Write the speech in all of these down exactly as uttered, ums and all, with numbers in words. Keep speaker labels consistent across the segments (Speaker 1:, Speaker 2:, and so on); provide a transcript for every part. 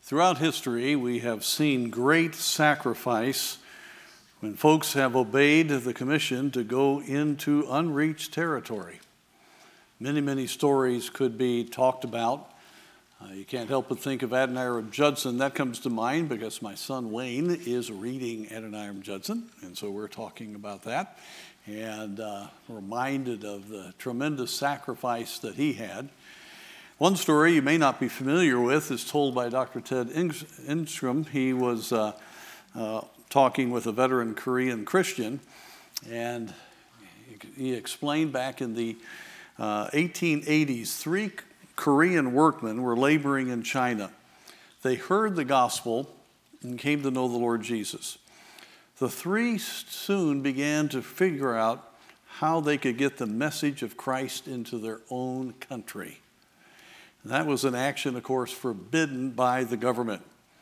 Speaker 1: Throughout history, we have seen great sacrifice when folks have obeyed the commission to go into unreached territory. Many, many stories could be talked about. Uh, you can't help but think of Adoniram Judson. That comes to mind because my son Wayne is reading Adoniram Judson, and so we're talking about that, and uh, reminded of the tremendous sacrifice that he had. One story you may not be familiar with is told by Doctor Ted Instrom. He was uh, uh, talking with a veteran Korean Christian, and he explained back in the uh, eighteen eighties, three Korean workmen were laboring in China. They heard the gospel and came to know the Lord Jesus. The three soon began to figure out how they could get the message of Christ into their own country. That was an action, of course, forbidden by the government.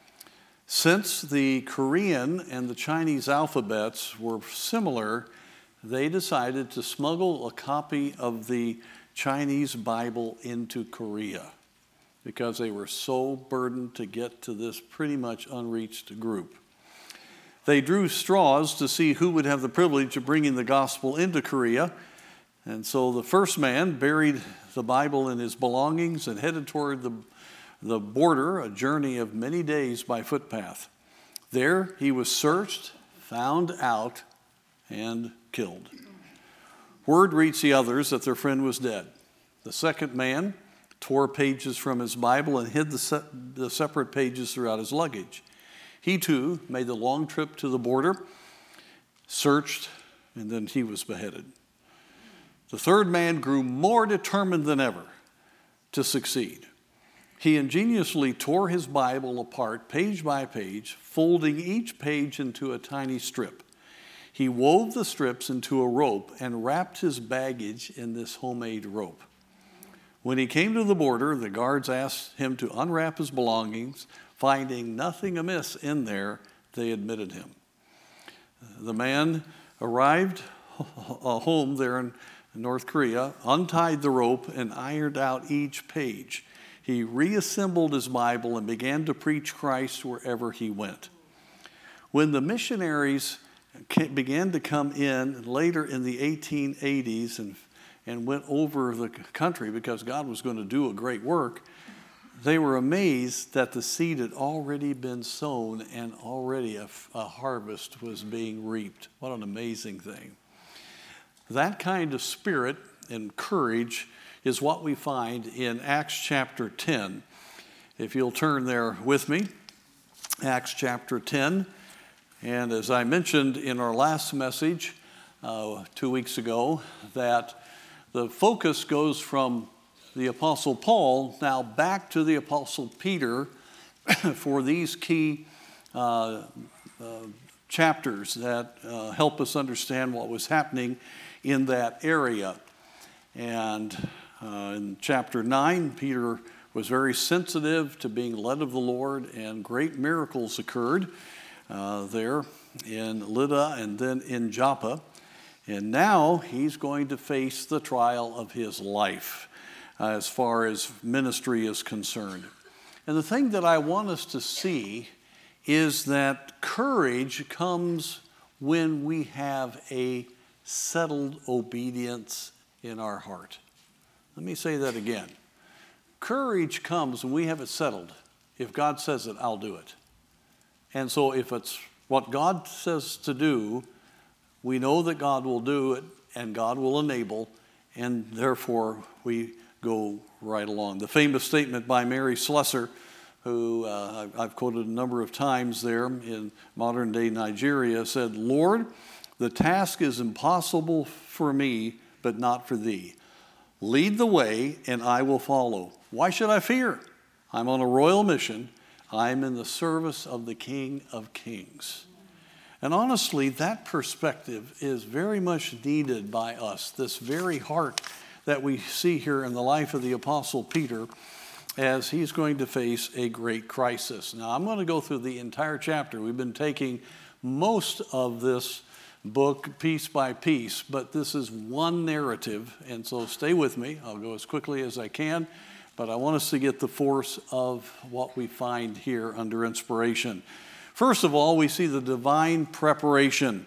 Speaker 1: Since the Korean and the Chinese alphabets were similar, they decided to smuggle a copy of the Chinese Bible into Korea because they were so burdened to get to this pretty much unreached group. They drew straws to see who would have the privilege of bringing the gospel into Korea. And so the first man buried the Bible in his belongings and headed toward the, the border, a journey of many days by footpath. There he was searched, found out, and killed. Word reached the others that their friend was dead. The second man tore pages from his Bible and hid the, se- the separate pages throughout his luggage. He too made the long trip to the border, searched, and then he was beheaded. The third man grew more determined than ever to succeed. He ingeniously tore his Bible apart page by page, folding each page into a tiny strip. He wove the strips into a rope and wrapped his baggage in this homemade rope. When he came to the border, the guards asked him to unwrap his belongings. Finding nothing amiss in there, they admitted him. The man arrived home there in North Korea, untied the rope, and ironed out each page. He reassembled his Bible and began to preach Christ wherever he went. When the missionaries began to come in later in the eighteen eighties and, and went over the country because God was going to do a great work, they were amazed that the seed had already been sown and already a, a harvest was being reaped. What an amazing thing. That kind of spirit and courage is what we find in Acts chapter ten. If you'll turn there with me, Acts chapter ten. And as I mentioned in our last message uh, two weeks ago, that the focus goes from the Apostle Paul now back to the Apostle Peter for these key uh, uh, chapters that uh, help us understand what was happening in that area. And uh, in chapter nine, Peter was very sensitive to being led of the Lord, and great miracles occurred uh, there in Lydda and then in Joppa. And now he's going to face the trial of his life uh, as far as ministry is concerned. And the thing that I want us to see is that courage comes when we have a settled obedience in our heart. Let me say that again. Courage comes when we have it settled. If God says it, I'll do it. And so if it's what God says to do, we know that God will do it and God will enable, and therefore we go right along. The famous statement by Mary Slessor, who uh, I've quoted a number of times there in modern-day Nigeria, said, "Lord, the task is impossible for me, but not for thee. Lead the way, and I will follow. Why should I fear? I'm on a royal mission. I'm in the service of the King of Kings." And honestly, that perspective is very much needed by us, this very heart that we see here in the life of the Apostle Peter as he's going to face a great crisis. Now, I'm going to go through the entire chapter. We've been taking most of this book piece by piece, but this is one narrative, and so stay with me. I'll go as quickly as I can, but I want us to get the force of what we find here under inspiration. First of all, we see the divine preparation.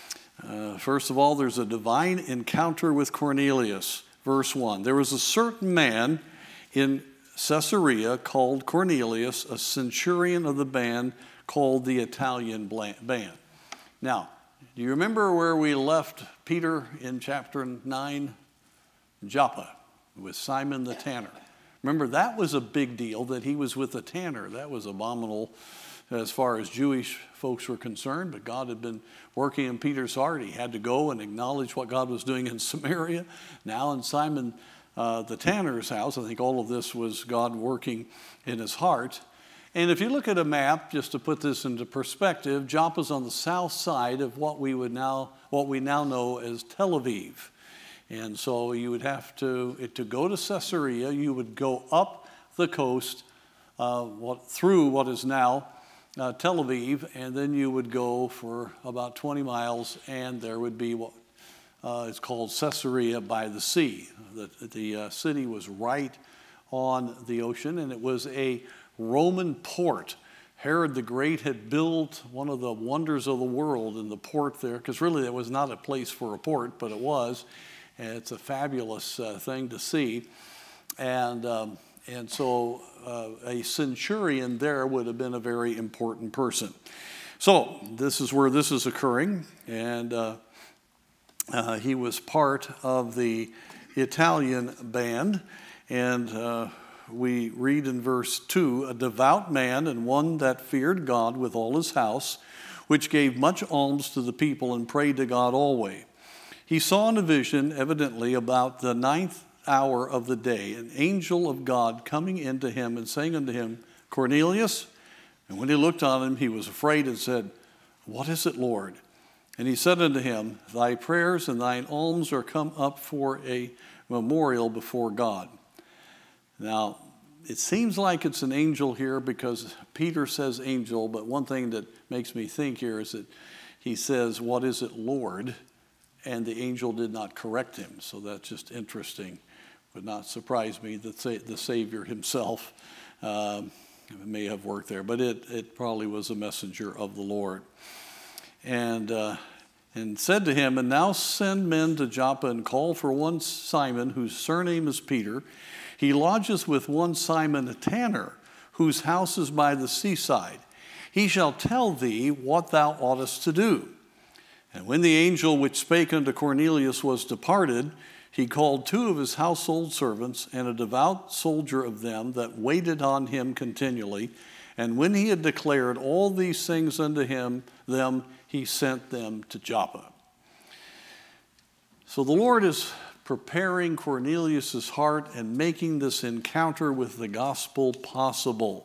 Speaker 1: Uh, first of all, there's a divine encounter with Cornelius. Verse one, there was a certain man in Caesarea called Cornelius, a centurion of the band called the Italian band. Now, do you remember where we left Peter in chapter nine? Joppa, with Simon the tanner. Remember, that was a big deal that he was with a tanner. That was abominable as far as Jewish folks were concerned, but God had been working in Peter's heart. He had to go and acknowledge what God was doing in Samaria. Now in Simon uh, the tanner's house, I think all of this was God working in his heart. And if you look at a map, just to put this into perspective, Joppa's on the south side of what we would now, what we now know as Tel Aviv. And so you would have to, to go to Caesarea, you would go up the coast uh, what, through what is now uh, Tel Aviv, and then you would go for about twenty miles, and there would be what uh, is called Caesarea by the sea. The, the uh, city was right on the ocean, and it was a Roman port. Herod the Great had built one of the wonders of the world in the port there, because really it was not a place for a port, but it was. And it's a fabulous uh, thing to see. And, um, and so uh, a centurion there would have been a very important person. So this is where this is occurring. And uh, uh, he was part of the Italian band. And uh, we read in verse two, a devout man and one that feared God with all his house, which gave much alms to the people and prayed to God always. He saw in a vision, evidently about the ninth hour of the day, an angel of God coming into him and saying unto him, Cornelius. And when he looked on him, he was afraid and said, What is it, Lord? And he said unto him, Thy prayers and thine alms are come up for a memorial before God. Now, it seems like it's an angel here because Peter says angel, but one thing that makes me think here is that he says, What is it, Lord? And the angel did not correct him. So that's just interesting. Would not surprise me that the Savior himself um, may have worked there. But it, it probably was a messenger of the Lord. And, uh, and said to him, And now send men to Joppa and call for one Simon, whose surname is Peter. He lodgeth with one Simon a tanner, whose house is by the seaside. He shall tell thee what thou oughtest to do. And when the angel which spake unto Cornelius was departed, he called two of his household servants and a devout soldier of them that waited on him continually. And when he had declared all these things unto him, them he sent them to Joppa. So the Lord is preparing Cornelius' heart and making this encounter with the gospel possible.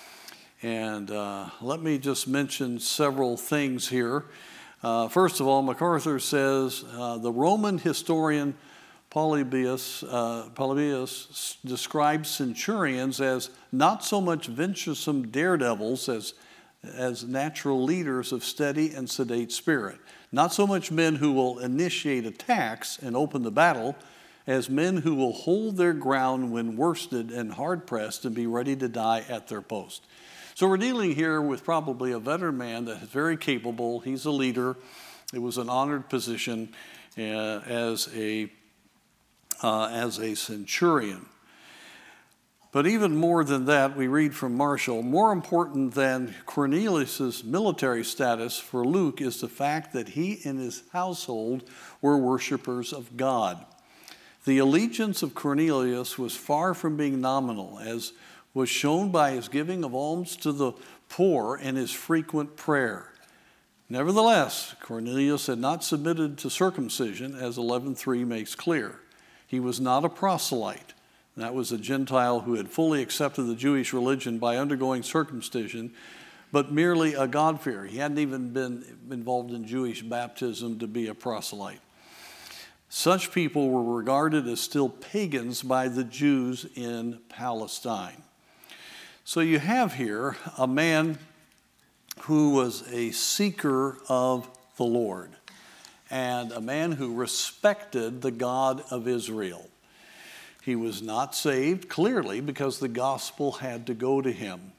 Speaker 1: And uh, let me just mention several things here. Uh, first of all, MacArthur says uh, the Roman historian Polybius, uh, Polybius describes centurions as not so much venturesome daredevils as, as natural leaders of steady and sedate spirit. Not so much men who will initiate attacks and open the battle as men who will hold their ground when worsted and hard-pressed and be ready to die at their post. So we're dealing here with probably a veteran man that is very capable. He's a leader. It was an honored position uh, as a uh, as a centurion. But even more than that, we read from Marshall, more important than Cornelius' military status for Luke is the fact that he and his household were worshipers of God. The allegiance of Cornelius was far from being nominal, as was shown by his giving of alms to the poor and his frequent prayer. Nevertheless, Cornelius had not submitted to circumcision, as eleven three makes clear. He was not a proselyte. That was a Gentile who had fully accepted the Jewish religion by undergoing circumcision, but merely a God-fearer. He hadn't even been involved in Jewish baptism to be a proselyte. Such people were regarded as still pagans by the Jews in Palestine. So you have here a man who was a seeker of the Lord and a man who respected the God of Israel. He was not saved, clearly, because the gospel had to go to him.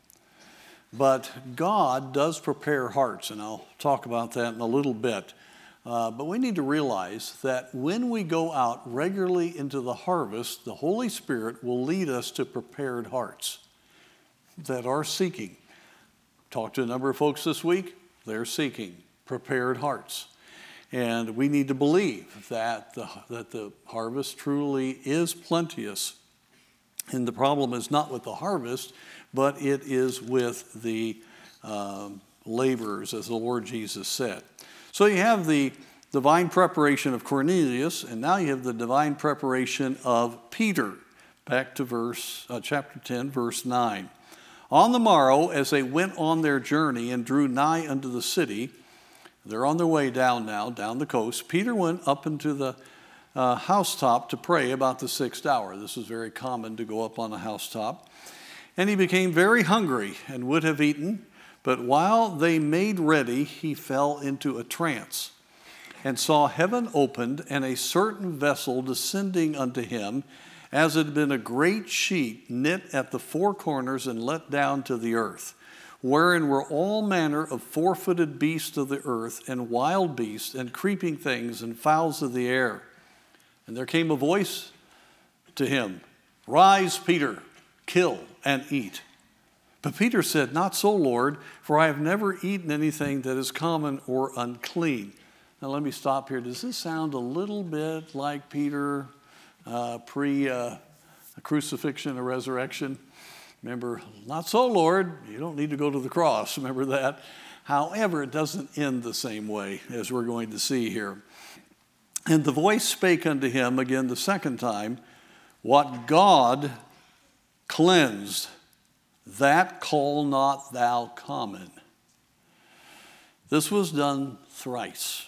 Speaker 1: But God does prepare hearts, and I'll talk about that in a little bit. Uh, but we need to realize that when we go out regularly into the harvest, the Holy Spirit will lead us to prepared hearts that are seeking. Talked to a number of folks this week. They're seeking prepared hearts. And we need to believe that the, that the harvest truly is plenteous. And the problem is not with the harvest, but it is with the um, laborers, as the Lord Jesus said. So you have the divine preparation of Cornelius, and now you have the divine preparation of Peter. Back to verse uh, chapter ten, verse nine. On the morrow, as they went on their journey and drew nigh unto the city, they're on their way down now, down the coast, Peter went up into the uh, housetop to pray about the sixth hour. This is very common to go up on a housetop. And he became very hungry and would have eaten, but while they made ready, he fell into a trance, and saw heaven opened, and a certain vessel descending unto him, as it had been a great sheet knit at the four corners and let down to the earth, wherein were all manner of four-footed beasts of the earth, and wild beasts, and creeping things, and fowls of the air. And there came a voice to him, Rise, Peter, kill and eat. But Peter said, Not so, Lord, for I have never eaten anything that is common or unclean. Now let me stop here. Does this sound a little bit like Peter uh, pre-crucifixion uh, or resurrection? Remember, not so, Lord, you don't need to go to the cross. Remember that? However, it doesn't end the same way, as we're going to see here. And the voice spake unto him again the second time, What God cleansed, that call not thou common. This was done thrice.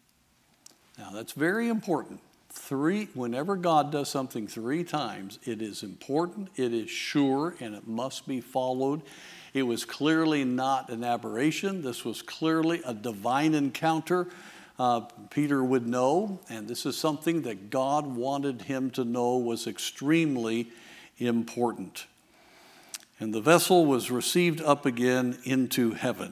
Speaker 1: Now that's very important. Three, whenever God does something three times, it is important, it is sure, and it must be followed. It was clearly not an aberration. This was clearly a divine encounter. Uh, Peter would know, and this is something that God wanted him to know was extremely important. And the vessel was received up again into heaven.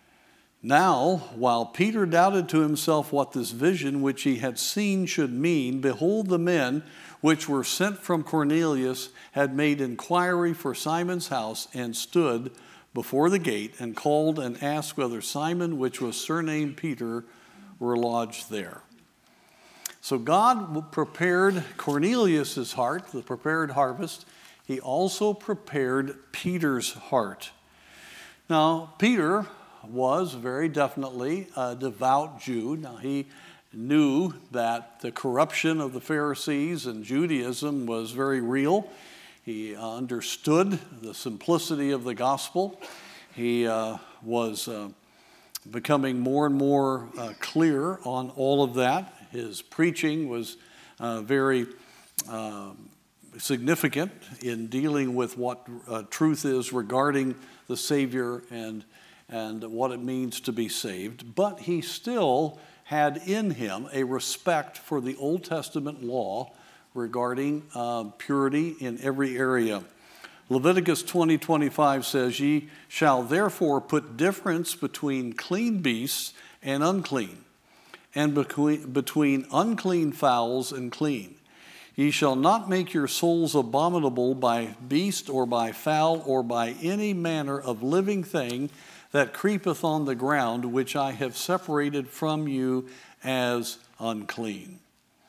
Speaker 1: Now, while Peter doubted to himself what this vision which he had seen should mean, behold, the men which were sent from Cornelius had made inquiry for Simon's house, and stood before the gate, and called and asked whether Simon, which was surnamed Peter, were lodged there. So God prepared Cornelius' heart, the prepared harvest. He also prepared Peter's heart. Now, Peter was very definitely a devout Jew. Now, he knew that the corruption of the Pharisees and Judaism was very real. He understood the simplicity of the gospel. He uh, was uh, becoming more and more uh, clear on all of that. His preaching was uh, very uh, significant in dealing with what uh, truth is regarding the Savior and, and what it means to be saved. But he still had in him a respect for the Old Testament law regarding uh, purity in every area. Leviticus twenty twenty-five says, Ye shall therefore put difference between clean beasts and unclean, and between, between unclean fowls and clean. Ye shall not make your souls abominable by beast or by fowl or by any manner of living thing that creepeth on the ground, which I have separated from you as unclean.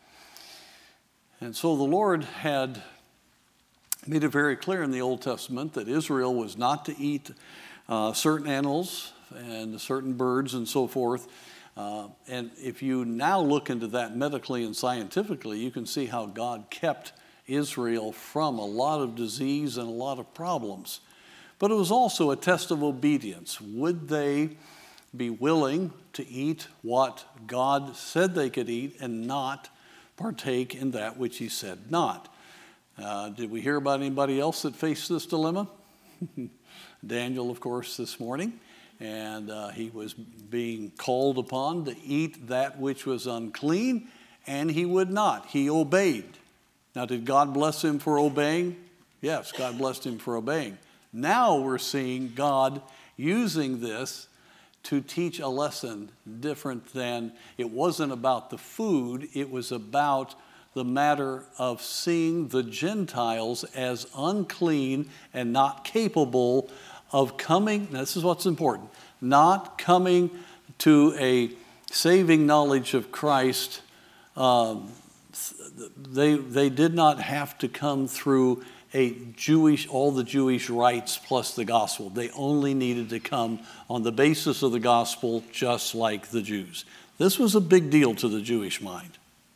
Speaker 1: And so the Lord had made it very clear in the Old Testament that Israel was not to eat uh, certain animals and certain birds and so forth. Uh, and if you now look into that medically and scientifically, you can see how God kept Israel from a lot of disease and a lot of problems. But it was also a test of obedience. Would they be willing to eat what God said they could eat and not partake in that which he said not? Uh, did we hear about anybody else that faced this dilemma? Daniel, of course, this morning. And uh, he was being called upon to eat that which was unclean, and he would not. He obeyed. Now, did God bless him for obeying? Yes, God blessed him for obeying. Now we're seeing God using this to teach a lesson different than, it wasn't about the food, it was about the matter of seeing the Gentiles as unclean and not capable of coming, this is what's important, not coming to a saving knowledge of Christ. Um, they, they did not have to come through a Jewish, all the Jewish rites plus the gospel. They only needed to come on the basis of the gospel, just like the Jews. This was a big deal to the Jewish mind.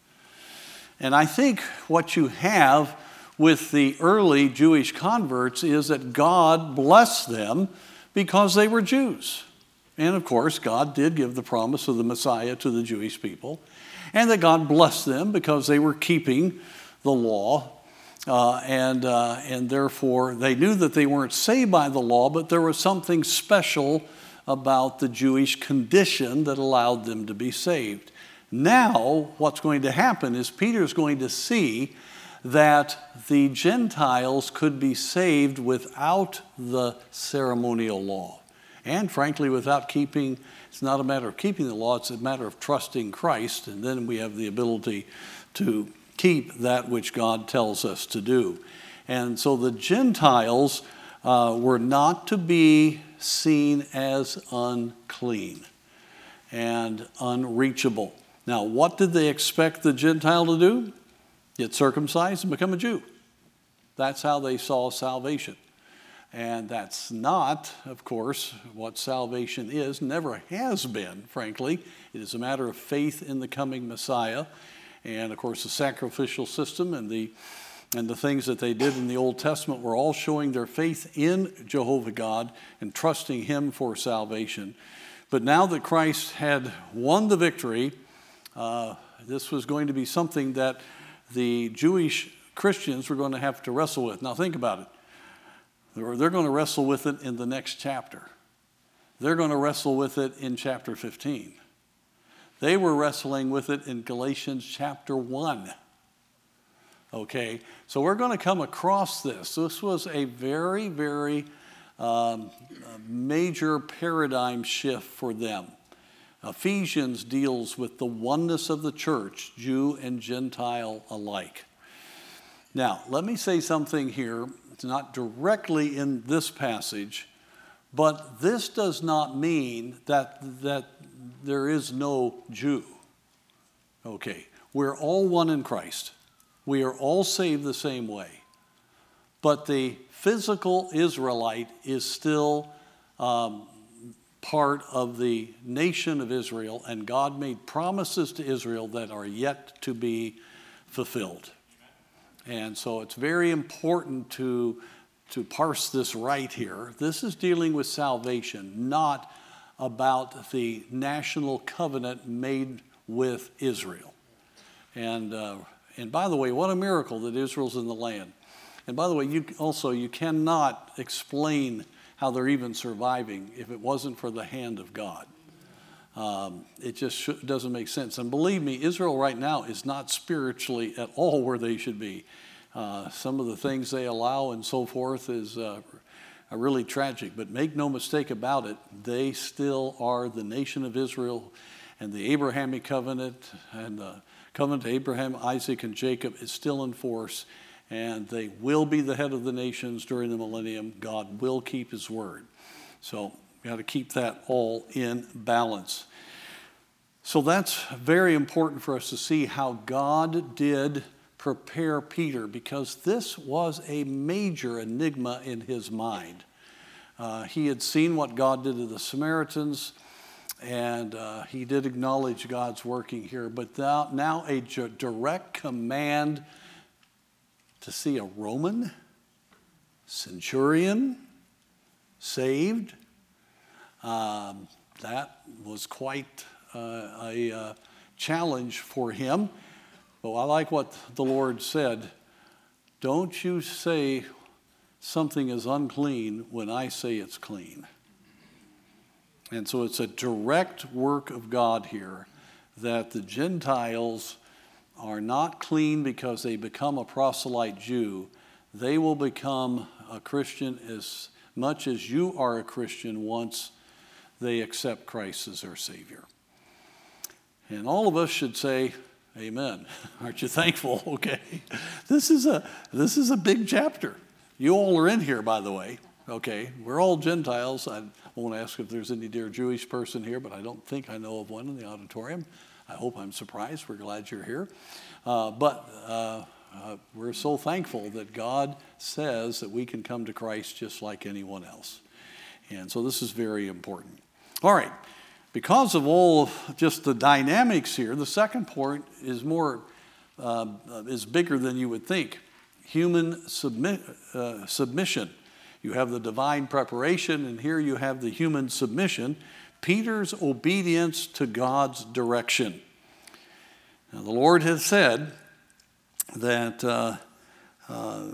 Speaker 1: And I think what you have with the early Jewish converts is that God blessed them because they were Jews. And of course, God did give the promise of the Messiah to the Jewish people, and that God blessed them because they were keeping the law. Uh, and, uh, and therefore, they knew that they weren't saved by the law, but there was something special about the Jewish condition that allowed them to be saved. Now, what's going to happen is Peter's going to see that the Gentiles could be saved without the ceremonial law. And frankly, without keeping, it's not a matter of keeping the law, it's a matter of trusting Christ, and then we have the ability to keep that which God tells us to do. And so the Gentiles uh, were not to be seen as unclean and unreachable. Now, what did they expect the Gentile to do? Get circumcised and become a Jew. That's how they saw salvation. And that's not, of course, what salvation is, never has been, frankly. It is a matter of faith in the coming Messiah. And of course, the sacrificial system and the and the things that they did in the Old Testament were all showing their faith in Jehovah God and trusting him for salvation. But now that Christ had won the victory, uh, this was going to be something that the Jewish Christians were going to have to wrestle with. Now think about it. They're, they're going to wrestle with it in the next chapter. They're going to wrestle with it in chapter fifteen. They were wrestling with it in Galatians chapter one. Okay, so we're going to come across this. This was a very, very um, major paradigm shift for them. Ephesians deals with the oneness of the church, Jew and Gentile alike. Now, let me say something here. It's not directly in this passage, but this does not mean that that there is no Jew. Okay, we're all one in Christ. We are all saved the same way. But the physical Israelite is still um, part of the nation of Israel, and God made promises to Israel that are yet to be fulfilled. And so it's very important to, to parse this right here. This is dealing with salvation, not about the national covenant made with Israel. And uh, and by the way, what a miracle that Israel's in the land. And by the way, you also, you cannot explain how they're even surviving if it wasn't for the hand of God. Um, it just sh- doesn't make sense. And believe me, Israel right now is not spiritually at all where they should be. Uh, some of the things they allow and so forth is uh, are really tragic. But make no mistake about it, they still are the nation of Israel, and the Abrahamic covenant and the covenant of Abraham, Isaac, and Jacob is still in force, and they will be the head of the nations during the millennium. God will keep his word. So we got to keep that all in balance. So that's very important for us to see how God did prepare Peter, because this was a major enigma in his mind. Uh, he had seen what God did to the Samaritans, and uh, he did acknowledge God's working here, but now, now a j- direct command to see a Roman centurion saved, um, that was quite uh, a uh, challenge for him. But I like what the Lord said. Don't you say something is unclean when I say it's clean. And so it's a direct work of God here that the Gentiles are not clean because they become a proselyte Jew, they will become a Christian as much as you are a Christian once they accept Christ as their Savior. And all of us should say, amen. Aren't you thankful? Okay. This is a this is a big chapter. You all are in here, by the way. Okay. We're all Gentiles. I won't ask if there's any dear Jewish person here, but I don't think I know of one in the auditorium. I hope I'm surprised. We're glad you're here. Uh, but uh, uh, we're so thankful that God says that we can come to Christ just like anyone else. And so this is very important. All right. Because of all of just the dynamics here, the second point is more uh, is bigger than you would think. Human submit, uh, submission. You have the divine preparation, and here you have the human submission. Peter's obedience to God's direction. Now, the Lord has said that uh, uh,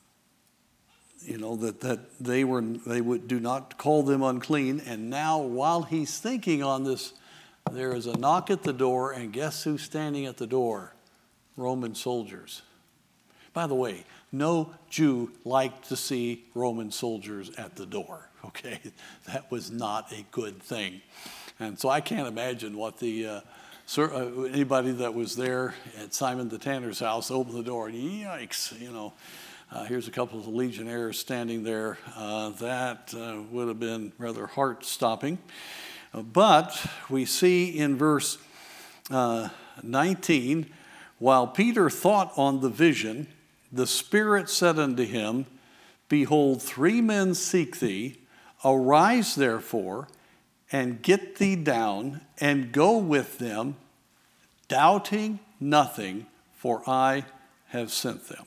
Speaker 1: you know that that they were they would do not call them unclean. And now, while he's thinking on this, there is a knock at the door, and guess who's standing at the door? Roman soldiers. By the way, no Jew liked to see Roman soldiers at the door. Okay, that was not a good thing. And so I can't imagine what the, uh, sir, uh, anybody that was there at Simon the Tanner's house opened the door and yikes, you know, uh, here's a couple of legionnaires standing there. Uh, that uh, would have been rather heart-stopping. Uh, but we see in verse uh, nineteen, while Peter thought on the vision, the Spirit said unto him, behold, three men seek thee. Arise, therefore, and get thee down, and go with them, doubting nothing, for I have sent them.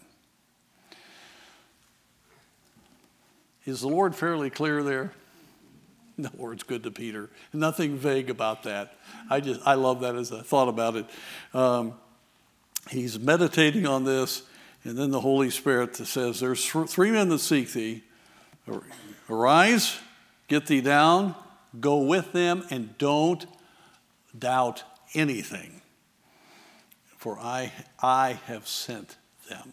Speaker 1: Is the Lord fairly clear there? The Lord's good to Peter. Nothing vague about that. I just I love that as I thought about it. Um, he's meditating on this, and then the Holy Spirit says, there's three men that seek thee. Arise, get thee down, go with them, and don't doubt anything. For I, I have sent them.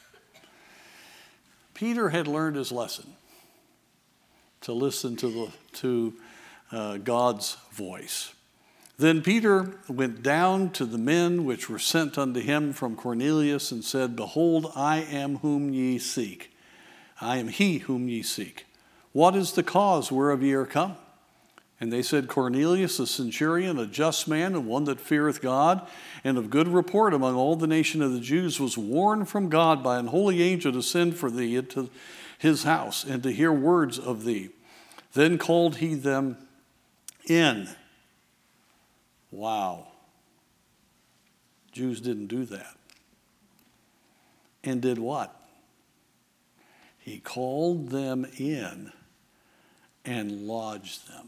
Speaker 1: Peter had learned his lesson to listen to, the, to uh, God's voice. Then Peter went down to the men which were sent unto him from Cornelius and said, behold, I am whom ye seek. I am he whom ye seek. What is the cause whereof ye are come? And they said, Cornelius, a centurion, a just man, and one that feareth God, and of good report among all the nation of the Jews, was warned from God by an holy angel to send for thee into his house, and to hear words of thee. Then called he them in. Wow. Jews didn't do that. And did what? He called them in and lodged them.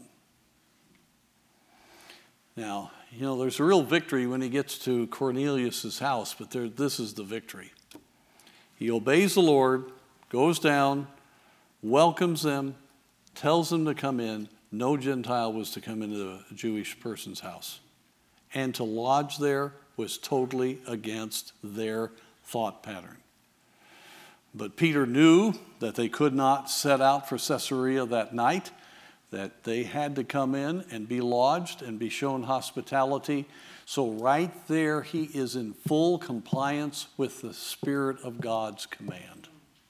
Speaker 1: Now, you know, there's a real victory when he gets to Cornelius' house, but there, this is the victory. He obeys the Lord, goes down, welcomes them, tells them to come in. No Gentile was to come into a Jewish person's house. And to lodge there was totally against their thought pattern. But Peter knew that they could not set out for Caesarea that night, that they had to come in and be lodged and be shown hospitality. So right there, he is in full compliance with the Spirit of God's command.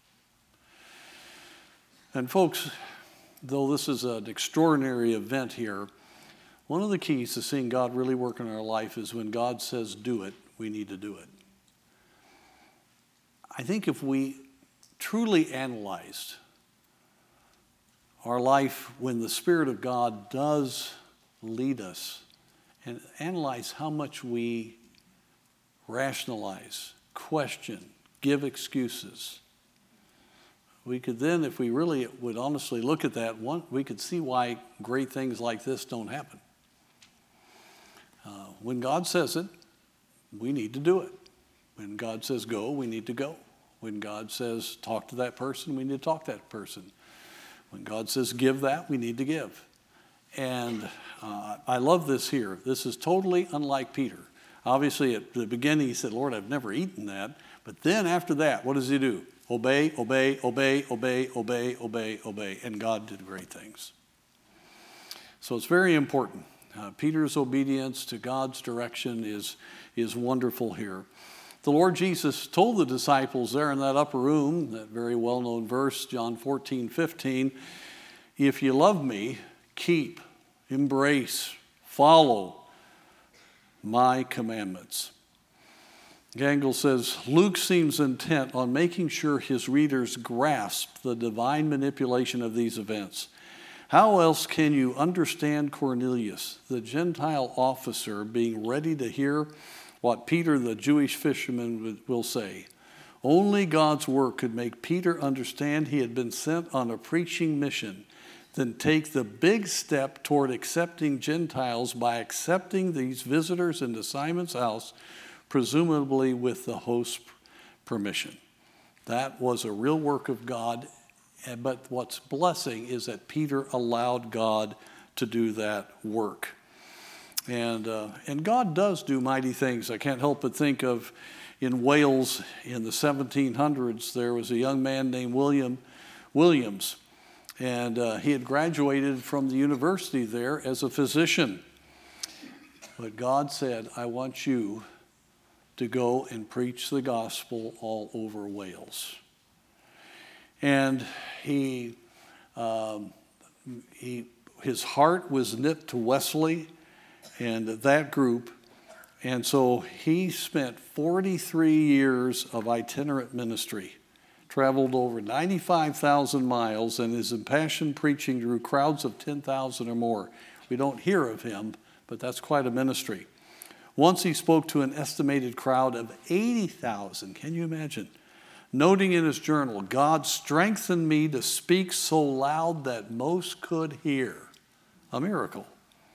Speaker 1: And folks, though this is an extraordinary event here, one of the keys to seeing God really work in our life is when God says do it, we need to do it. I think if we truly analyzed our life when the Spirit of God does lead us, and analyze how much we rationalize, question, give excuses, we could then, if we really would honestly look at that, one, we could see why great things like this don't happen. Uh, when God says it, we need to do it. When God says go, we need to go. When God says talk to that person, we need to talk to that person. When God says give that, we need to give. And uh, I love this here. This is totally unlike Peter. Obviously, at the beginning, he said, Lord, I've never eaten that. But then after that, what does he do? Obey, obey, obey, obey, obey, obey, obey. And God did great things. So it's very important. Uh, Peter's obedience to God's direction is, is wonderful here. The Lord Jesus told the disciples there in that upper room, that very well-known verse, John fourteen fifteen, if you love me, keep, embrace, follow my commandments. Gangle says, Luke seems intent on making sure his readers grasp the divine manipulation of these events. How else can you understand Cornelius, the Gentile officer, being ready to hear what Peter, the Jewish fisherman, will say? Only God's work could make Peter understand he had been sent on a preaching mission, then take the big step toward accepting Gentiles by accepting these visitors into Simon's house, presumably with the host's permission. That was a real work of God, but what's blessing is that Peter allowed God to do that work. And, uh, and God does do mighty things. I can't help but think of in Wales in the seventeen hundreds, there was a young man named William Williams. And uh, he had graduated from the university there as a physician. But God said, I want you to go and preach the gospel all over Wales. And he, um, he, his heart was knit to Wesley and that group. And so he spent forty-three years of itinerant ministry, traveled over ninety-five thousand miles, and his impassioned preaching drew crowds of ten thousand or more. We don't hear of him, but that's quite a ministry. Once he spoke to an estimated crowd of eighty thousand. Can you imagine? Noting in his journal, God strengthened me to speak so loud that most could hear. A miracle.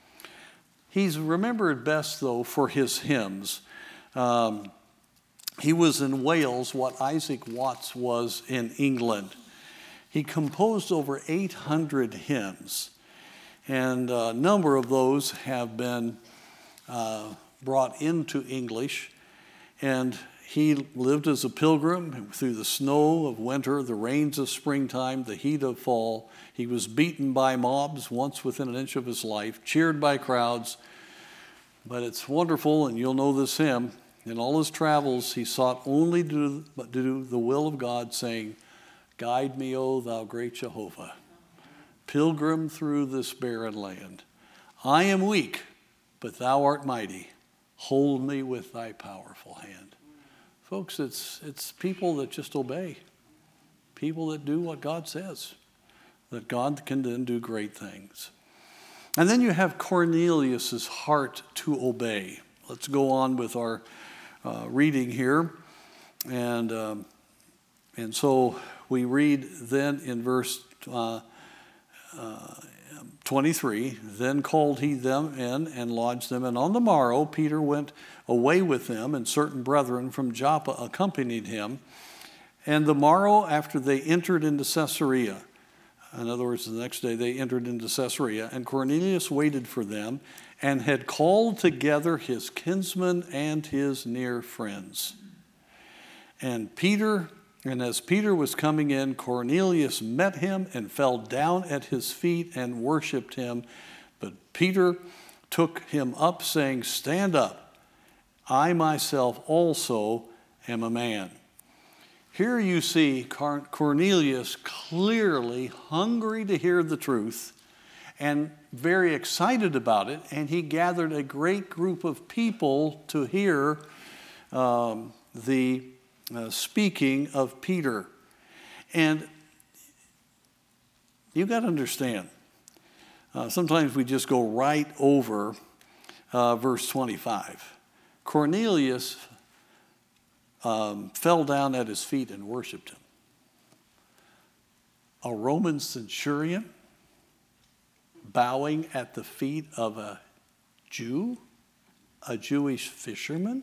Speaker 1: He's remembered best, though, for his hymns. Um, he was in Wales what Isaac Watts was in England. He composed over eight hundred hymns, and a number of those have been uh, brought into English. And he lived as a pilgrim through the snow of winter, the rains of springtime, the heat of fall. He was beaten by mobs once within an inch of his life, cheered by crowds. But it's wonderful, and you'll know this hymn. In all his travels, he sought only to do, to do the will of God, saying, Guide me, O thou great Jehovah, pilgrim through this barren land. I am weak, but thou art mighty. Hold me with thy powerful hand. Folks, it's it's people that just obey, people that do what God says, that God can then do great things. And then you have Cornelius' heart to obey. Let's go on with our uh, reading here. And, um, and so we read then in verse uh, uh, twenty-three, Then called he them in and lodged them. And on the morrow Peter went away with them, and certain brethren from Joppa accompanied him. And the morrow after they entered into Caesarea, in other words, the next day they entered into Caesarea, and Cornelius waited for them and had called together his kinsmen and his near friends. And Peter, and as Peter was coming in, Cornelius met him and fell down at his feet and worshiped him. But Peter took him up, saying, Stand up. I myself also am a man. Here you see Cornelius clearly hungry to hear the truth and very excited about it, and he gathered a great group of people to hear um, the uh, speaking of Peter. And you've got to understand, uh, sometimes we just go right over uh, verse twenty-five. Cornelius um, fell down at his feet and worshiped him. A Roman centurion bowing at the feet of a Jew, a Jewish fisherman.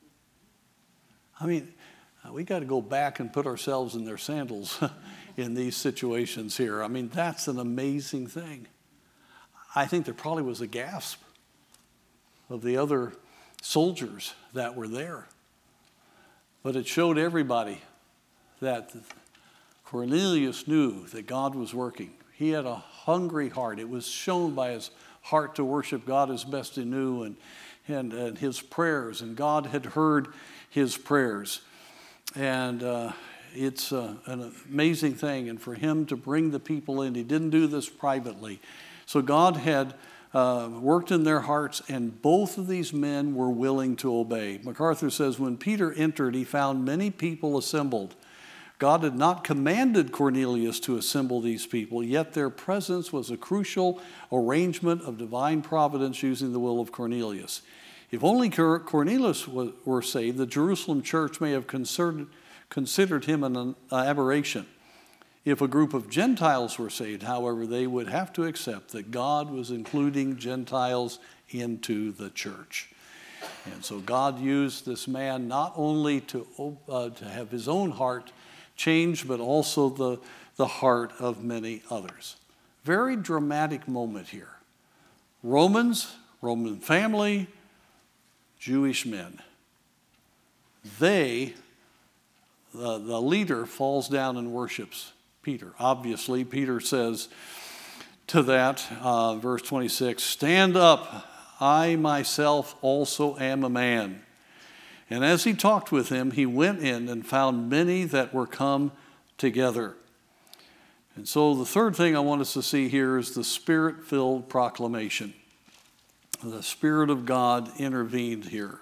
Speaker 1: I mean, we got to go back and put ourselves in their sandals in these situations here. I mean, that's an amazing thing. I think there probably was a gasp of the other soldiers that were there. But it showed everybody that Cornelius knew that God was working. He had a hungry heart. It was shown by his heart to worship God as best he knew, and, and, and his prayers, and God had heard his prayers. And uh, it's uh, an amazing thing, and for him to bring the people in, he didn't do this privately. So God had uh, worked in their hearts, and both of these men were willing to obey. MacArthur says, when Peter entered, he found many people assembled. God had not commanded Cornelius to assemble these people, yet their presence was a crucial arrangement of divine providence using the will of Cornelius. If only Cornelius were saved, the Jerusalem church may have considered, considered him an aberration. If a group of Gentiles were saved, however, they would have to accept that God was including Gentiles into the church. And so God used this man not only to, uh, to have his own heart changed, but also the, the heart of many others. Very dramatic moment here. Romans, Roman family, Jewish men. They, the, the leader falls down and worships Peter. Obviously, Peter says to that, uh, verse twenty-six, stand up, I myself also am a man. And as he talked with him, he went in and found many that were come together. And so the third thing I want us to see here is the Spirit-filled proclamation. The Spirit of God intervened here.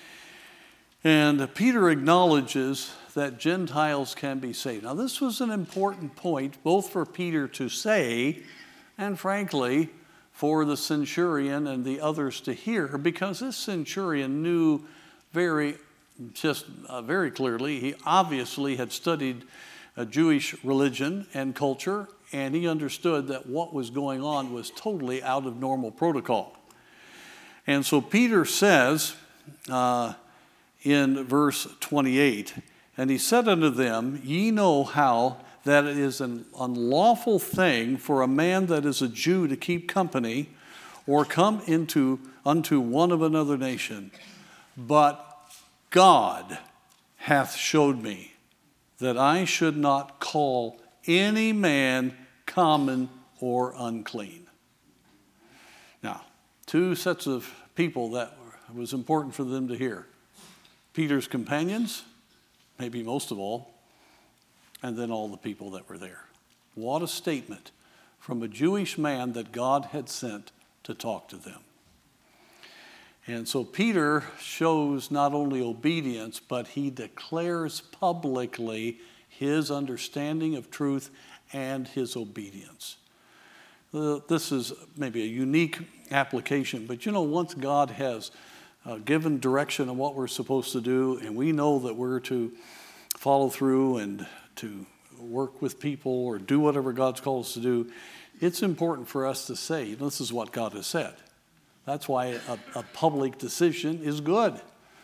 Speaker 1: And Peter acknowledges that Gentiles can be saved. Now, this was an important point, both for Peter to say, and frankly, for the centurion and the others to hear, because this centurion knew very, just uh, very clearly, he obviously had studied a Jewish religion and culture, and he understood that what was going on was totally out of normal protocol. And so Peter says uh, in verse twenty-eight, and he said unto them, ye know how that it is an unlawful thing for a man that is a Jew to keep company or come into unto one of another nation. But God hath showed me that I should not call any man common or unclean. Now, two sets of people that was important for them to hear. Peter's companions, maybe most of all, and then all the people that were there. What a statement from a Jewish man that God had sent to talk to them. And so Peter shows not only obedience, but he declares publicly his understanding of truth and his obedience. Uh, this is maybe a unique application, but you know, once God has uh, given direction on what we're supposed to do, and we know that we're to follow through and to work with people or do whatever God's called us to do, it's important for us to say, this is what God has said. That's why a, a public decision is good.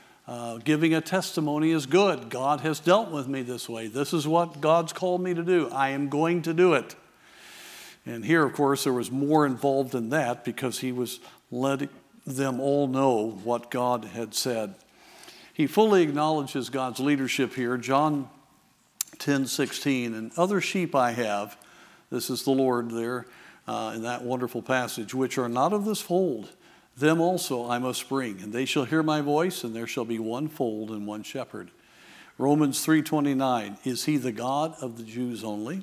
Speaker 1: Uh, giving a testimony is good. God has dealt with me this way. This is what God's called me to do. I am going to do it. And here, of course, there was more involved in that because he was letting them all know what God had said. He fully acknowledges God's leadership here. John ten sixteen, and other sheep I have, this is the Lord there uh, in that wonderful passage, which are not of this fold. Them also I must bring, and they shall hear my voice, and there shall be one fold and one shepherd. Romans three twenty-nine, is he the God of the Jews only?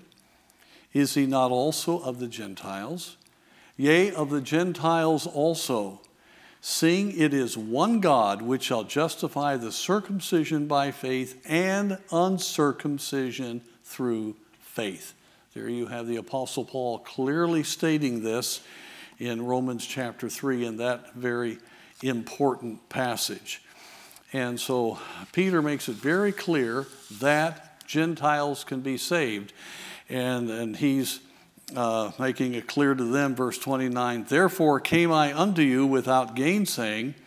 Speaker 1: Is he not also of the Gentiles? Yea, of the Gentiles also, seeing it is one God which shall justify the circumcision by faith and uncircumcision through faith. There you have the Apostle Paul clearly stating this in Romans chapter three in that very important passage. And so Peter makes it very clear that Gentiles can be saved. And, and he's uh, making it clear to them, verse twenty-nine, therefore came I unto you without gainsaying,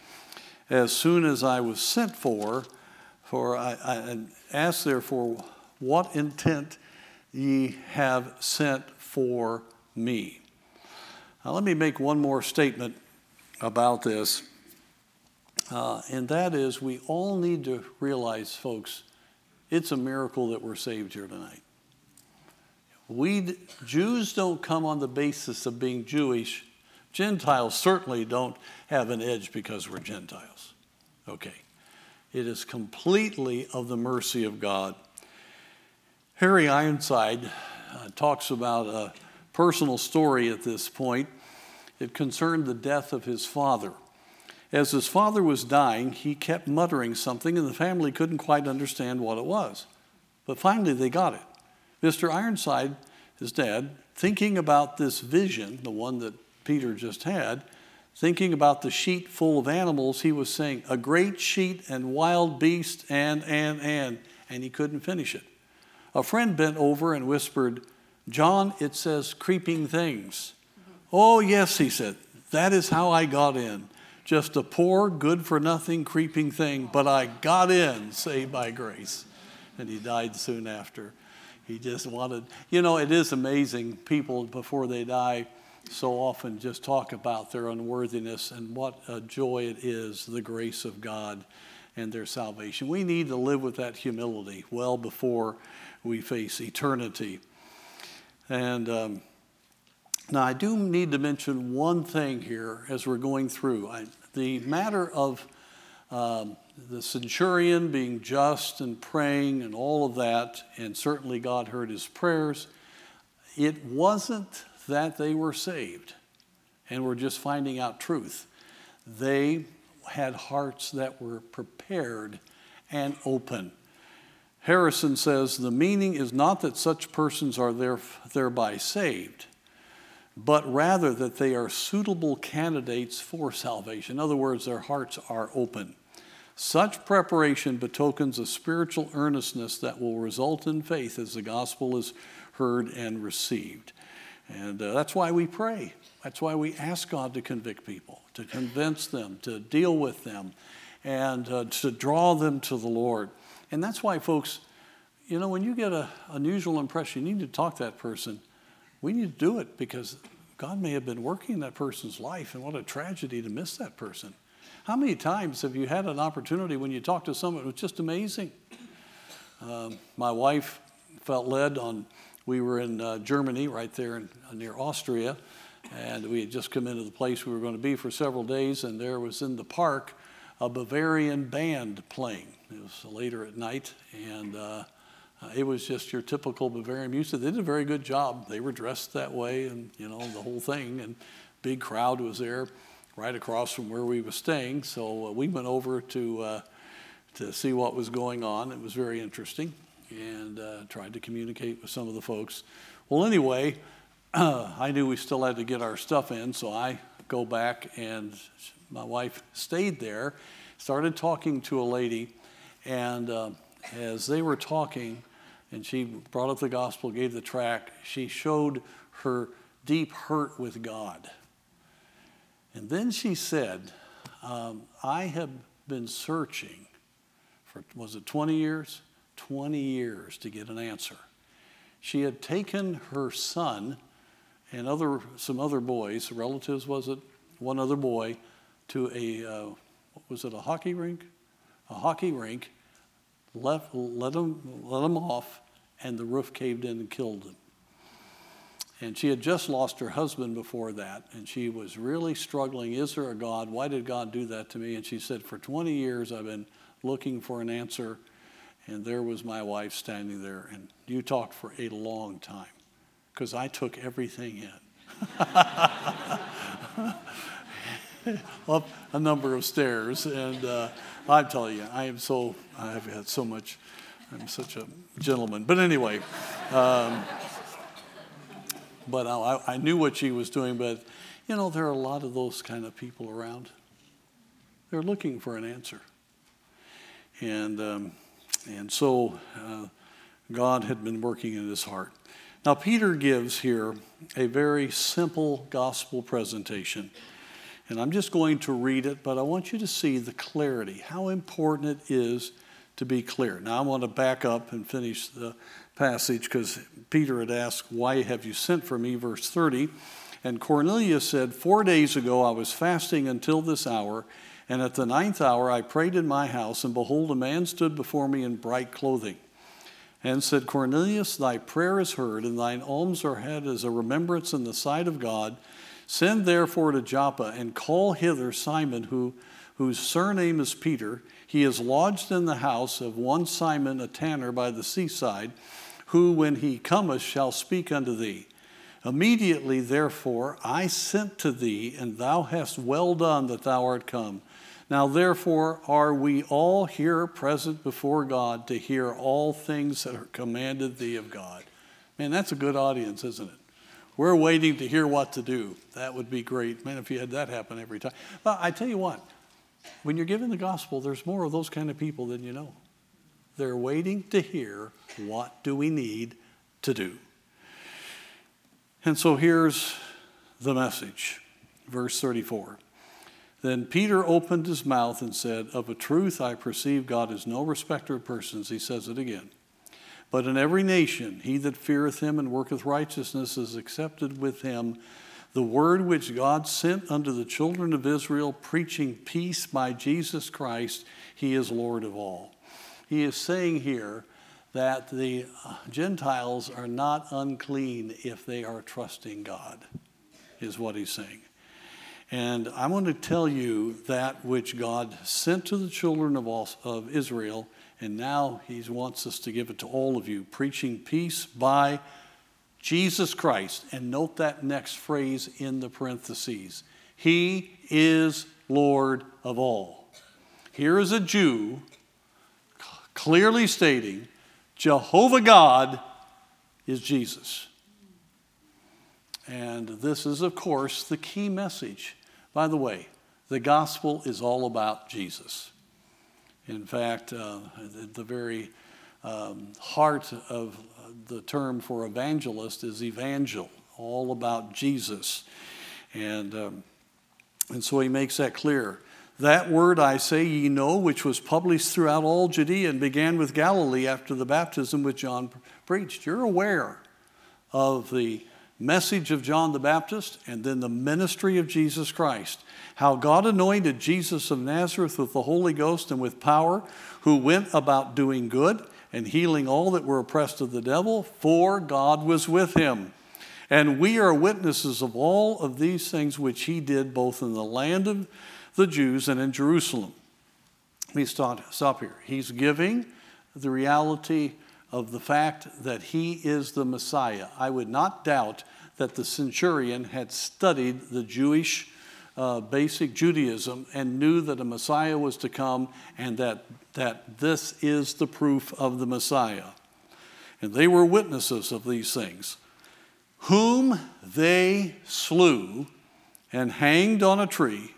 Speaker 1: as soon as I was sent for, for I, I asked therefore, what intent ye have sent for me. Now let me make one more statement about this. Uh, and that is, we all need to realize, folks, it's a miracle that we're saved here tonight. We Jews don't come on the basis of being Jewish. Gentiles certainly don't have an edge because we're Gentiles. Okay. It is completely of the mercy of God. Harry Ironside uh, talks about a personal story at this point. It concerned the death of his father. As his father was dying, he kept muttering something, and the family couldn't quite understand what it was. But finally, they got it. Mister Ironside, his dad, thinking about this vision, the one that Peter just had, thinking about the sheet full of animals, he was saying, a great sheet and wild beast and, and, and, and he couldn't finish it. A friend bent over and whispered, John, it says creeping things. Mm-hmm. Oh, yes, he said, that is how I got in. Just a poor, good-for-nothing creeping thing, but I got in, saved by grace. And he died soon after. He just wanted, you know, it is amazing. People, before they die, so often just talk about their unworthiness and what a joy it is, the grace of God and their salvation. We need to live with that humility well before we face eternity. And um, now I do need to mention one thing here as we're going through. I, the matter of um, the centurion being just and praying and all of that, and certainly God heard his prayers, it wasn't that they were saved and were just finding out truth. They had hearts that were prepared and open. Harrison says, the meaning is not that such persons are there, thereby saved, but rather that they are suitable candidates for salvation. In other words, their hearts are open. Such preparation betokens a spiritual earnestness that will result in faith as the gospel is heard and received. And uh, that's why we pray. That's why we ask God to convict people, to convince them, to deal with them, and uh, to draw them to the Lord. And that's why, folks, you know, when you get an unusual impression, you need to talk to that person. We need to do it because God may have been working in that person's life, and what a tragedy to miss that person. How many times have you had an opportunity when you talk to someone? It was just amazing. Um, my wife felt led on, we were in uh, Germany, right there in, uh, near Austria, and we had just come into the place we were going to be for several days, and there was in the park a Bavarian band playing. It was later at night, and uh, uh, it was just your typical Bavarian music. They did a very good job. They were dressed that way, and you know, the whole thing, and big crowd was there right across from where we were staying. So uh, we went over to uh, to see what was going on. It was very interesting, and uh, tried to communicate with some of the folks. Well, anyway, uh, I knew we still had to get our stuff in, so I go back, and my wife stayed there, started talking to a lady, and uh, as they were talking, and she brought up the gospel, gave the tract, she showed her deep hurt with God. And then she said, um, I have been searching for, was it twenty years? twenty years to get an answer. She had taken her son and other some other boys, relatives was it, one other boy, to a, uh, what was it, a hockey rink? A hockey rink, left, let him, let him off, and the roof caved in and killed him. And she had just lost her husband before that, and she was really struggling. Is there a God? Why did God do that to me? And she said, for twenty years I've been looking for an answer, and there was my wife standing there. And you talked for a long time, because I took everything in. Up a number of stairs, and uh, I'm telling you, I am so, I have had so much, I'm such a gentleman. But anyway, um, But I, I knew what she was doing, but, you know, there are a lot of those kind of people around. They're looking for an answer. And um, and so uh, God had been working in his heart. Now, Peter gives here a very simple gospel presentation. And I'm just going to read it, but I want you to see the clarity, how important it is to be clear. Now, I want to back up and finish the passage because Peter had asked, why have you sent for me? Verse thirty. And Cornelius said, four days ago I was fasting until this hour, And at the ninth hour I prayed in my house, and behold, a man stood before me in bright clothing, and said, Cornelius, thy prayer is heard, and thine alms are had as a remembrance in the sight of God. Send therefore to Joppa, and call hither Simon, who, whose surname is Peter. He is lodged in the house of one Simon, a tanner by the seaside, who, when he cometh, shall speak unto thee. Immediately, therefore, I sent to thee, and thou hast well done that thou art come. Now, therefore, are we all here present before God to hear all things that are commanded thee of God. Man, that's a good audience, isn't it? We're waiting to hear what to do. That would be great. Man, if you had that happen every time. Well, I tell you what, when you're giving the gospel, there's more of those kind of people than you know. They're waiting to hear, what do we need to do? And so here's the message. Verse thirty-four. Then Peter opened his mouth and said, Of a truth I perceive God is no respecter of persons. He says it again. But in every nation he that feareth him and worketh righteousness is accepted with him. The word which God sent unto the children of Israel, preaching peace by Jesus Christ, he is Lord of all. He is saying here that the Gentiles are not unclean if they are trusting God, is what he's saying. And I want to tell you that which God sent to the children of, all, of Israel, and now he wants us to give it to all of you, preaching peace by Jesus Christ. And note that next phrase in the parentheses. He is Lord of all. Here is a Jew clearly stating Jehovah God is Jesus. And this is, of course, the key message. By the way, the gospel is all about Jesus. In fact, uh, the very um, heart of the term for evangelist is evangel, all about Jesus. And, um, and so he makes that clear. That word I say ye know, which was published throughout all Judea and began with Galilee after the baptism which John preached. You're aware of the message of John the Baptist and then the ministry of Jesus Christ. How God anointed Jesus of Nazareth with the Holy Ghost and with power, who went about doing good and healing all that were oppressed of the devil, for God was with him. And we are witnesses of all of these things which he did both in the land of the Jews and in Jerusalem. Let me stop, stop here. He's giving the reality of the fact that he is the Messiah. I would not doubt that the centurion had studied the Jewish uh, basic Judaism and knew that a Messiah was to come and that, that this is the proof of the Messiah. And they were witnesses of these things, whom they slew and hanged on a tree.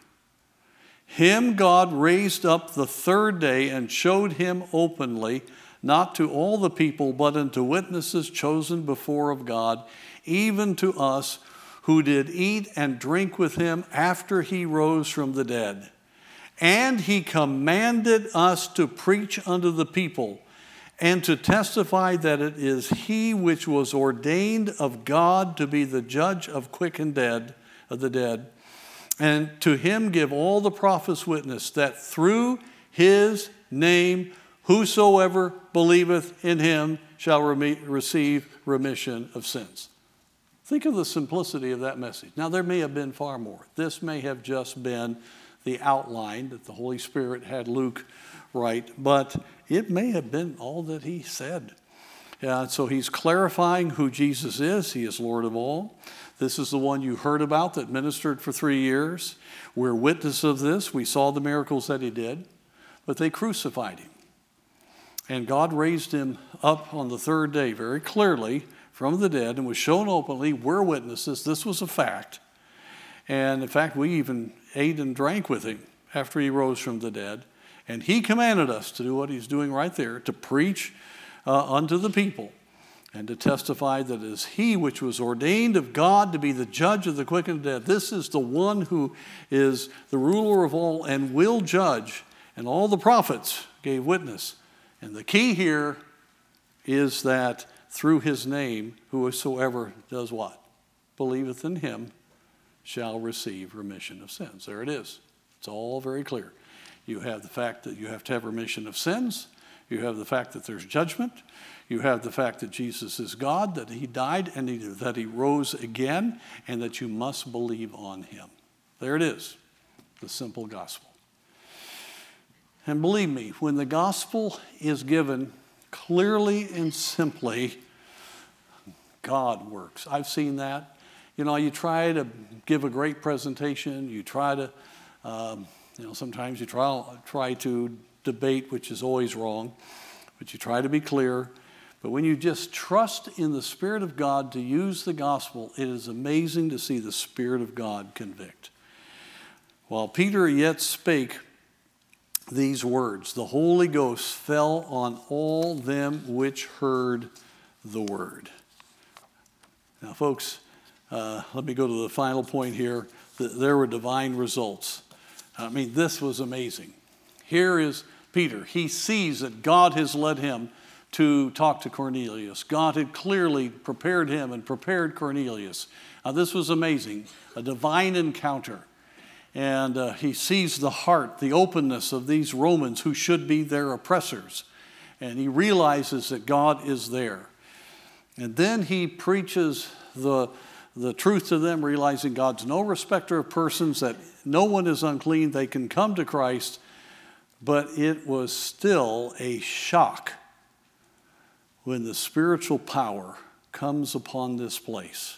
Speaker 1: Him God raised up the third day and showed him openly, not to all the people, but unto witnesses chosen before of God, even to us who did eat and drink with him after he rose from the dead. And he commanded us to preach unto the people, and to testify that it is he which was ordained of God to be the judge of quick and dead, of the dead. And to him give all the prophets witness that through his name whosoever believeth in him shall reme- receive remission of sins. Think of the simplicity of that message. Now, there may have been far more. This may have just been the outline that the Holy Spirit had Luke write, but it may have been all that he said. Uh, so he's clarifying who Jesus is. He is Lord of all. This is the one you heard about that ministered for three years. We're witness of this. We saw the miracles that he did, but they crucified him. And God raised him up on the third day very clearly from the dead and was shown openly. We're witnesses. This was a fact. And in fact, we even ate and drank with him after he rose from the dead. And he commanded us to do what he's doing right there, to preach uh, unto the people and to testify that it is he which was ordained of God to be the judge of the quick and dead. This is the one who is the ruler of all and will judge. And all the prophets gave witness. And the key here is that through his name, whosoever does what? Believeth in him shall receive remission of sins. There it is. It's all very clear. You have the fact that you have to have remission of sins. You have the fact that there's judgment. You have the fact that Jesus is God, that he died and he, that he rose again, and that you must believe on him. There it is, the simple gospel. And believe me, when the gospel is given clearly and simply, God works. I've seen that. You know, you try to give a great presentation. You try to, um, you know, sometimes you try, try to debate, which is always wrong, but you try to be clear. But when you just trust in the Spirit of God to use the gospel, it is amazing to see the Spirit of God convict. While Peter yet spake these words, the Holy Ghost fell on all them which heard the word. Now, folks, uh, let me go to the final point here. There were divine results. I mean, this was amazing. Here is Peter. He sees that God has led him to talk to Cornelius. God had clearly prepared him and prepared Cornelius. Now, this was amazing, a divine encounter. And uh, he sees the heart, the openness of these Romans who should be their oppressors. And he realizes that God is there. And then he preaches the, the truth to them, realizing God's no respecter of persons, that no one is unclean. They can come to Christ. But it was still a shock when the spiritual power comes upon this place.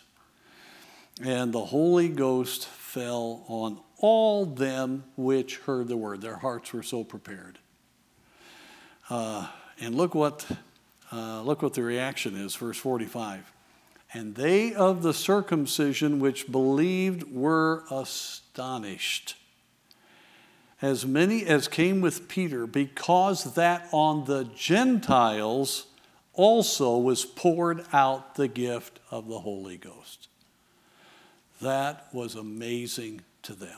Speaker 1: And the Holy Ghost fell on all them which heard the word. Their hearts were so prepared. Uh, and look what, uh, look what the reaction is, verse forty-five. And they of the circumcision which believed were astonished, as many as came with Peter, because that on the Gentiles also was poured out the gift of the Holy Ghost. That was amazing to them.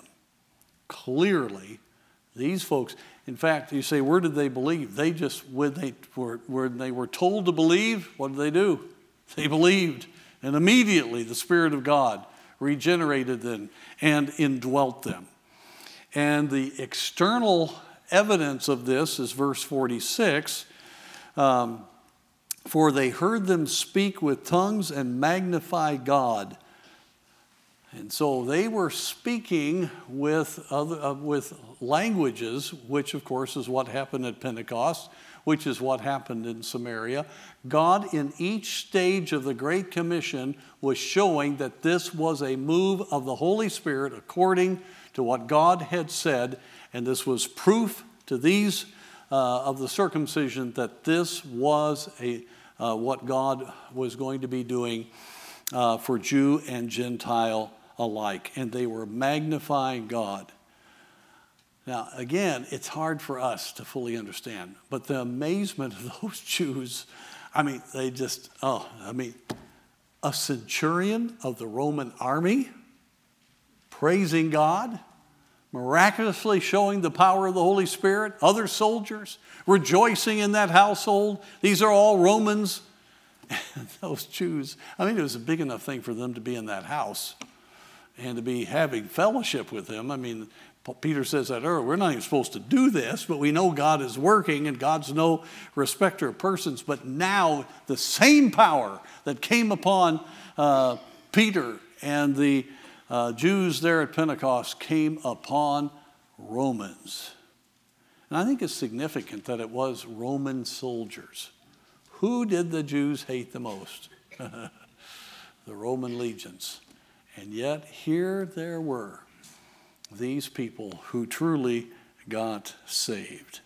Speaker 1: Clearly, these folks, in fact, you say, where did they believe? They just, when they were, when they were told to believe, what did they do? They believed. And immediately the Spirit of God regenerated them and indwelt them. And the external evidence of this is verse forty-six. Um, For they heard them speak with tongues and magnify God. And so they were speaking with other, uh, with languages, which of course is what happened at Pentecost, which is what happened in Samaria. God in each stage of the Great Commission was showing that this was a move of the Holy Spirit according to what God had said, and this was proof to these uh, of the circumcision that this was a uh, what God was going to be doing uh, for Jew and Gentile alike, and they were magnifying God. Now, again, it's hard for us to fully understand, but the amazement of those Jews, I mean, they just, oh, I mean, a centurion of the Roman army praising God, miraculously showing the power of the Holy Spirit, other soldiers rejoicing in that household. These are all Romans. And those Jews, I mean, it was a big enough thing for them to be in that house and to be having fellowship with him. I mean, Peter says that earlier, we're not even supposed to do this, but we know God is working and God's no respecter of persons. But now the same power that came upon uh, Peter and the uh, Jews there at Pentecost came upon Romans. And I think it's significant that it was Roman soldiers. Who did the Jews hate the most? The Roman legions. And yet here there were these people who truly got saved.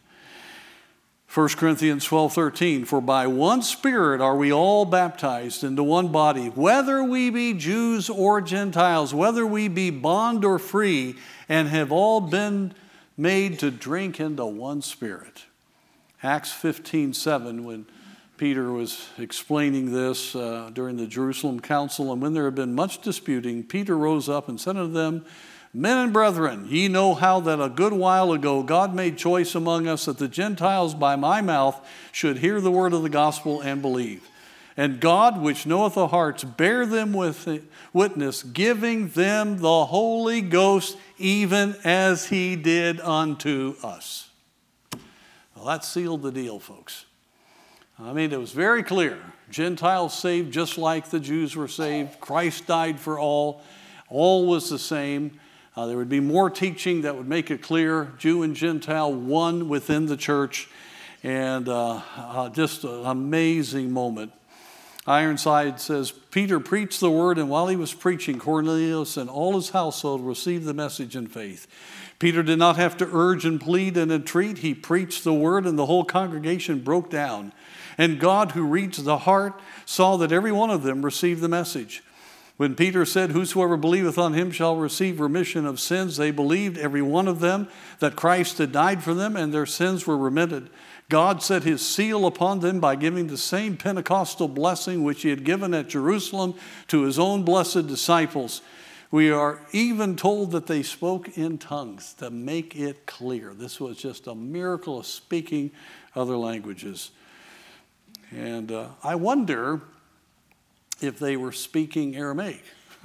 Speaker 1: First Corinthians twelve thirteen, for by one Spirit are we all baptized into one body, whether we be Jews or Gentiles, whether we be bond or free, and have all been made to drink into one Spirit. Acts fifteen seven, when Peter was explaining this uh, during the Jerusalem council, and when there had been much disputing, Peter rose up and said unto them, Men and brethren, ye know how that a good while ago God made choice among us that the Gentiles by my mouth should hear the word of the gospel and believe. And God, which knoweth the hearts, bear them with witness, giving them the Holy Ghost, even as he did unto us. Well, that sealed the deal, folks. I mean, it was very clear. Gentiles saved just like the Jews were saved. Christ died for all. All was the same. Uh, there would be more teaching that would make it clear. Jew and Gentile, one within the church. And uh, uh, just an amazing moment. Ironside says, Peter preached the word, and while he was preaching, Cornelius and all his household received the message in faith. Peter did not have to urge and plead and entreat. He preached the word, and the whole congregation broke down. And God, who reads the heart, saw that every one of them received the message. When Peter said, whosoever believeth on him shall receive remission of sins, they believed, every one of them, that Christ had died for them, and their sins were remitted. God set his seal upon them by giving the same Pentecostal blessing which he had given at Jerusalem to his own blessed disciples. We are even told that they spoke in tongues to make it clear. This was just a miracle of speaking other languages. And uh, I wonder if they were speaking Aramaic.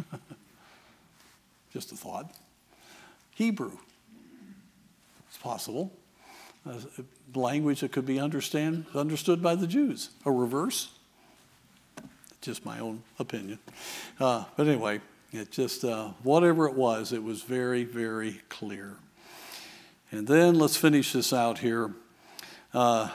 Speaker 1: Just a thought. Hebrew. It's possible. A language that could be understand, understood by the Jews. A reverse. Just my own opinion. Uh, but anyway, it just, uh, whatever it was, it was very, very clear. And then let's finish this out here. Uh,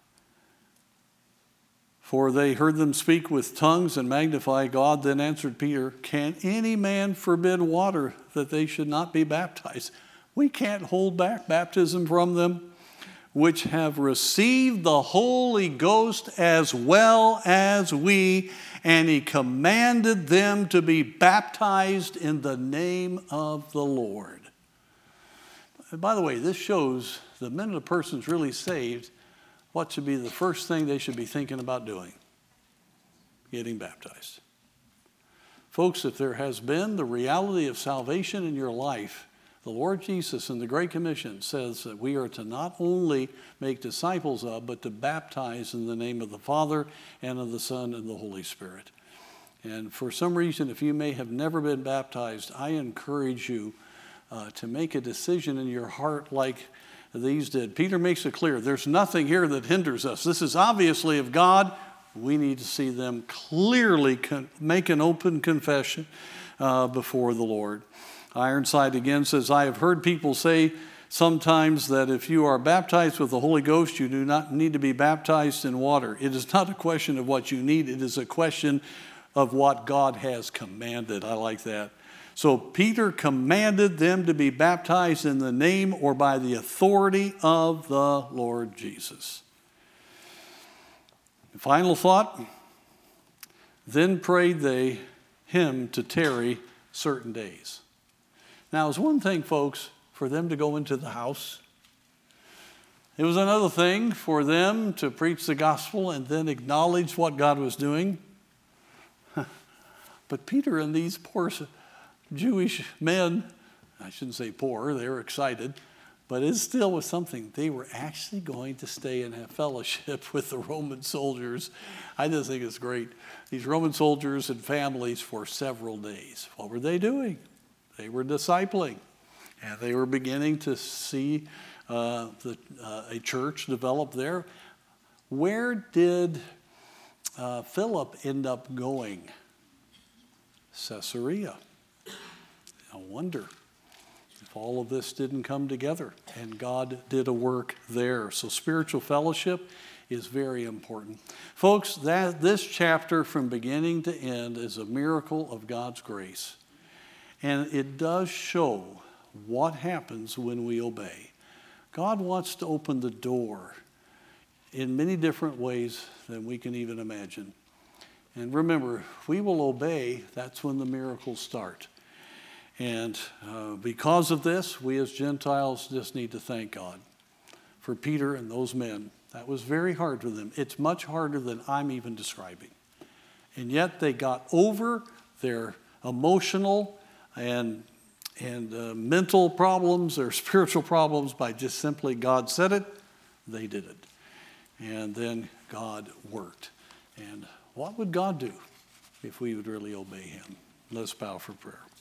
Speaker 1: For they heard them speak with tongues and magnify God. Then answered Peter, can any man forbid water that they should not be baptized? We can't hold back baptism from them, which have received the Holy Ghost as well as we. And he commanded them to be baptized in the name of the Lord. And by the way, this shows the minute a person's really saved, what should be the first thing they should be thinking about doing? Getting baptized. Folks, if there has been the reality of salvation in your life, the Lord Jesus in the Great Commission says that we are to not only make disciples of, but to baptize in the name of the Father and of the Son and the Holy Spirit. And for some reason, if you may have never been baptized, I encourage you uh, to make a decision in your heart like these did. Peter makes it clear, there's nothing here that hinders us. This is obviously of God. We need to see them clearly con- make an open confession uh, before the Lord. Ironside again says, I have heard people say sometimes that if you are baptized with the Holy Ghost, you do not need to be baptized in water. It is not a question of what you need. It is a question of what God has commanded. I like that. So Peter commanded them to be baptized in the name or by the authority of the Lord Jesus. The final thought, then prayed they him to tarry certain days. Now, it's one thing, folks, for them to go into the house. It was another thing for them to preach the gospel and then acknowledge what God was doing. But Peter and these poor Jewish men, I shouldn't say poor, they were excited, but it still was something. They were actually going to stay and have fellowship with the Roman soldiers. I just think it's great. These Roman soldiers and families for several days. What were they doing? They were discipling, and they were beginning to see uh, the, uh, a church develop there. Where did uh, Philip end up going? Caesarea. I wonder if all of this didn't come together and God did a work there. So spiritual fellowship is very important. Folks, that this chapter from beginning to end is a miracle of God's grace. And it does show what happens when we obey. God wants to open the door in many different ways than we can even imagine. And remember, if we will obey, that's when the miracles start. And uh, because of this, we as Gentiles just need to thank God for Peter and those men. That was very hard for them. It's much harder than I'm even describing. And yet they got over their emotional and, and uh, mental problems, their spiritual problems, by just simply God said it, they did it. And then God worked. And what would God do if we would really obey him? Let's bow for prayer.